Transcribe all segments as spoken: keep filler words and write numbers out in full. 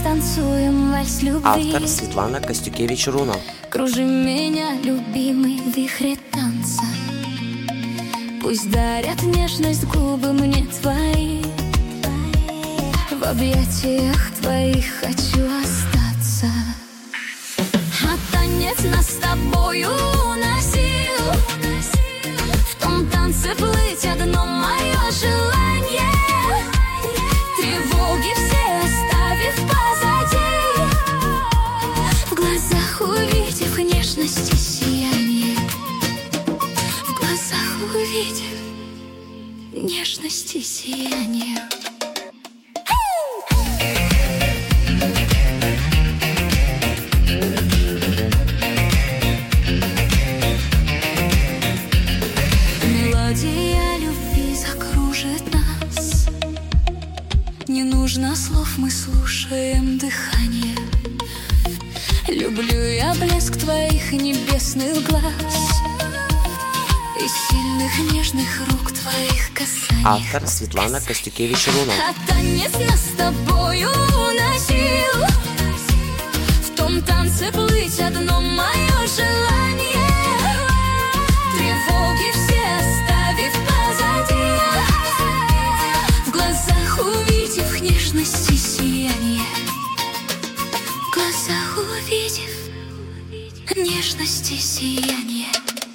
станцуем вальс любви. Автор Светлана Костюкевич-Руно. Кружи меня, любимый, в вихре танца. Пусть дарят нежность губы мне твои. В объятиях твоих хочу остаться. А танец нас с тобою уносил. В том танце плыть одно мое желание. Тревоги все оставив позади. В глазах увидев нежность и сияние. В глазах увидев нежность и сияние. Мелодия любви закружит нас. Не нужно слов, мы слушаем дыхание. Люблю я блеск твоих небесных глаз и сильных нежных рук твоих касаний. Автор Светлана Костюкевич-Руно. А танец нас с тобою уносил. В том танце плыть одно мое желание. Тревоги все оставив позади. В глазах увидев нежность и сияние. В глазах увидев нежность и сияние.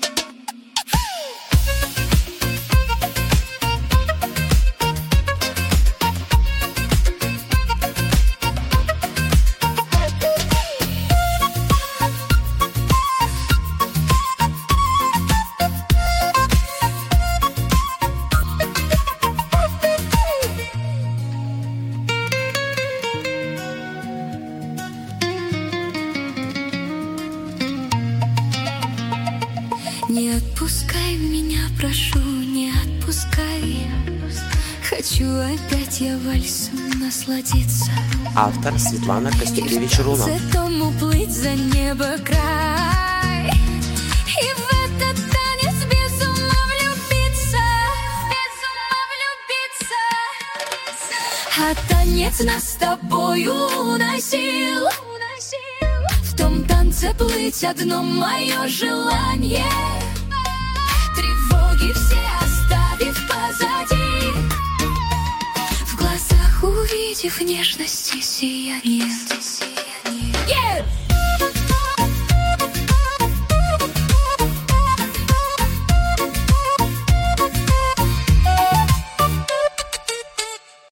Не отпускай меня, прошу, не отпускай. Хочу опять я вальсом насладиться. Автор Светлана Костюкевич-Руно. И в этом уплыть за небо край. И в этот танец без ума влюбиться. Без ума влюбиться. А танец нас с тобою уносил. В том танце плыть одно мое желание. Тревоги все оставив позади. В глазах увидев нежность и сияние.